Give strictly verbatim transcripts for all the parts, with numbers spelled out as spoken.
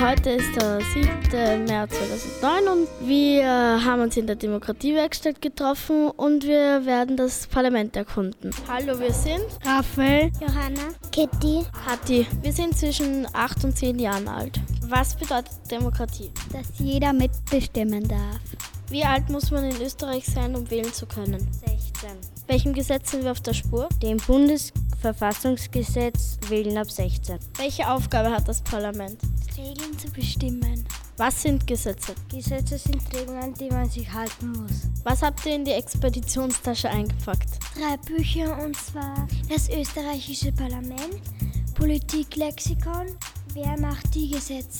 Heute ist der siebter März zweitausendneun und wir haben uns in der Demokratiewerkstatt getroffen und wir werden das Parlament erkunden. Hallo, wir sind Raphael, Johanna, Kitty, Kathi. Wir sind zwischen acht und zehn Jahren alt. Was bedeutet Demokratie? Dass jeder mitbestimmen darf. Wie alt muss man in Österreich sein, um wählen zu können? sechzehn. Welchem Gesetz sind wir auf der Spur? Dem Bundesverfassungsgesetz wählen ab sechzehn. Welche Aufgabe hat das Parlament? Regeln zu bestimmen. Was sind Gesetze? Gesetze sind Regeln, an die man sich halten muss. Was habt ihr in die Expeditionstasche eingepackt? Drei Bücher, und zwar das österreichische Parlament, Politiklexikon, wer macht die Gesetze?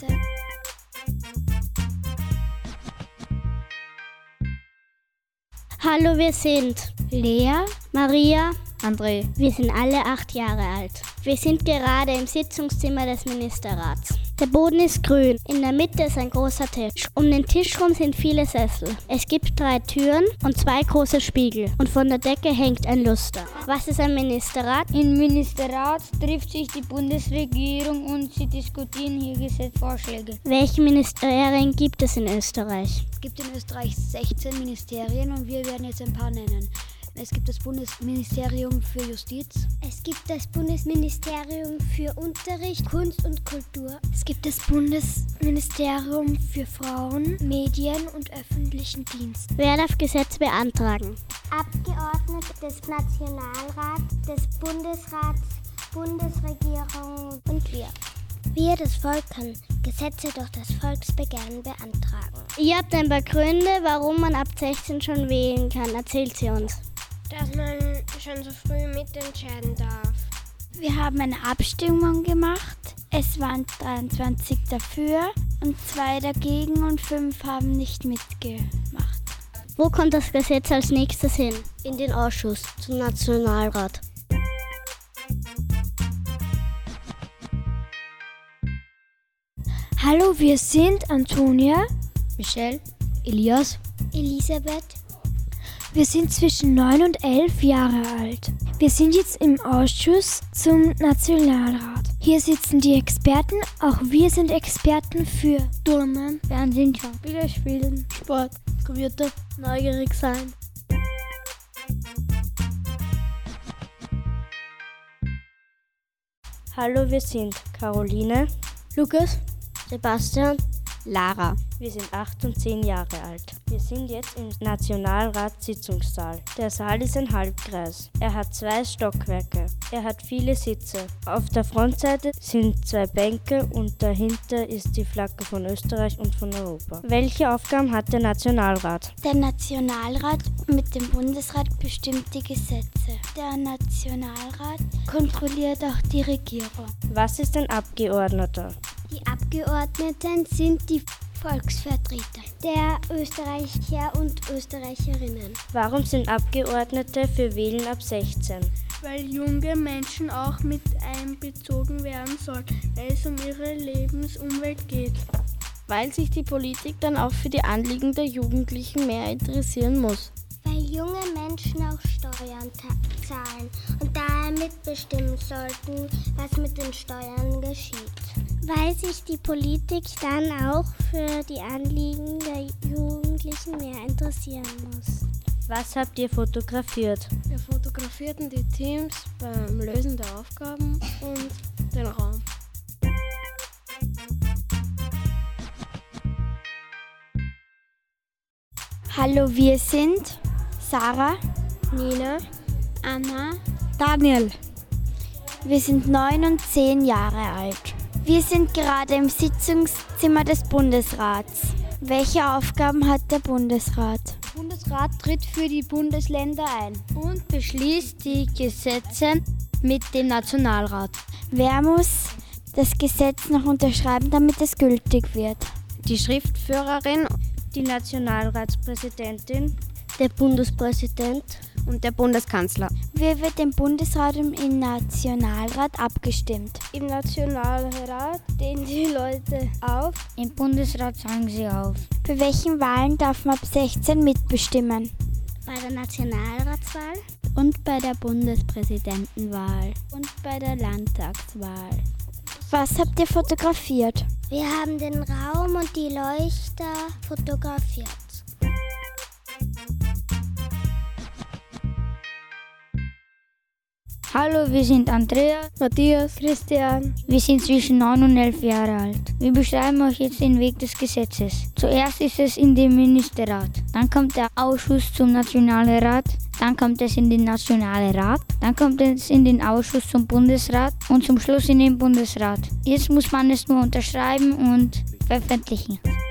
hallo, wir sind Lea, Maria, André. Wir sind alle acht Jahre alt. Wir sind gerade im Sitzungszimmer des Ministerrats. Der Boden ist grün. In der Mitte ist ein großer Tisch. Um den Tisch herum sind viele Sessel. Es gibt drei Türen und zwei große Spiegel. Und von der Decke hängt ein Luster. Was ist ein Ministerrat? Im Ministerrat trifft sich die Bundesregierung und sie diskutieren hier Gesetzvorschläge. Welche Ministerien gibt es in Österreich? Es gibt in Österreich sechzehn Ministerien und wir werden jetzt ein paar nennen. Es gibt das Bundesministerium für Justiz. Es gibt das Bundesministerium für Unterricht, Kunst und Kultur. Es gibt das Bundesministerium für Frauen, Medien und öffentlichen Dienst. Wer darf Gesetze beantragen? Abgeordnete des Nationalrats, des Bundesrats, Bundesregierung und wir. Wir, das Volk, können Gesetze durch das Volksbegehren beantragen. Ihr habt ein paar Gründe, warum man ab sechzehn schon wählen kann. Erzählt sie uns. Dass man schon so früh mitentscheiden darf. Wir haben eine Abstimmung gemacht. Es waren dreiundzwanzig dafür und zwei dagegen und fünf haben nicht mitgemacht. Wo kommt das Gesetz als nächstes hin? In den Ausschuss, zum Nationalrat. Hallo, wir sind Antonia, Michelle, Elias, Elisabeth. Wir sind zwischen neun und elf Jahre alt. Wir sind jetzt im Ausschuss zum Nationalrat. Hier sitzen die Experten, auch wir sind Experten für Turnen, Fernsehen, Spiele spielen, Sport, Computer, neugierig sein. Hallo, wir sind Caroline, Lukas, Sebastian, Lara. Wir sind acht und zehn Jahre alt. Wir sind jetzt im Nationalratssitzungssaal. Der Saal ist ein Halbkreis. Er hat zwei Stockwerke. Er hat viele Sitze. Auf der Frontseite sind zwei Bänke und dahinter ist die Flagge von Österreich und von Europa. Welche Aufgaben hat der Nationalrat? Der Nationalrat mit dem Bundesrat bestimmt die Gesetze. Der Nationalrat kontrolliert auch die Regierung. Was ist ein Abgeordneter? Die Abgeordneten sind die Volksvertreter der Österreicher und Österreicherinnen. Warum sind Abgeordnete für Wählen ab sechzehn? Weil junge Menschen auch mit einbezogen werden sollen, weil es um ihre Lebensumwelt geht. Weil sich die Politik dann auch für die Anliegen der Jugendlichen mehr interessieren muss. Weil junge Menschen auch Steuern ta- zahlen und daher mitbestimmen sollten, was mit den Steuern geschieht. Weil sich die Politik dann auch für die Anliegen der Jugendlichen mehr interessieren muss. Was habt ihr fotografiert? Wir fotografierten die Teams beim Lösen der Aufgaben und den Raum. Hallo, wir sind Sarah, Nina, Anna, Daniel. Wir sind neun und zehn Jahre alt. Wir sind gerade im Sitzungszimmer des Bundesrats. Welche Aufgaben hat der Bundesrat? Der Bundesrat tritt für die Bundesländer ein und beschließt die Gesetze mit dem Nationalrat. Wer muss das Gesetz noch unterschreiben, damit es gültig wird? Die Schriftführerin, Die Nationalratspräsidentin, Der Bundespräsident. und der Bundeskanzler. Wie wird im Bundesrat und im Nationalrat abgestimmt? Im Nationalrat stehen die Leute auf. Im Bundesrat sagen sie auf. Bei welchen Wahlen darf man ab sechzehn mitbestimmen? Bei der Nationalratswahl Und bei der Bundespräsidentenwahl. Und bei der Landtagswahl. Was habt ihr fotografiert? Wir haben den Raum und die Leuchter fotografiert. Hallo, wir sind Andrea, Matthias, Christian. Wir sind zwischen neun und elf Jahre alt. Wir beschreiben euch jetzt den Weg des Gesetzes. Zuerst ist es in den Ministerrat, dann kommt der Ausschuss zum Nationalen Rat, dann kommt es in den Nationalen Rat, dann kommt es in den Ausschuss zum Bundesrat und zum Schluss in den Bundesrat. Jetzt muss man es nur unterschreiben und veröffentlichen.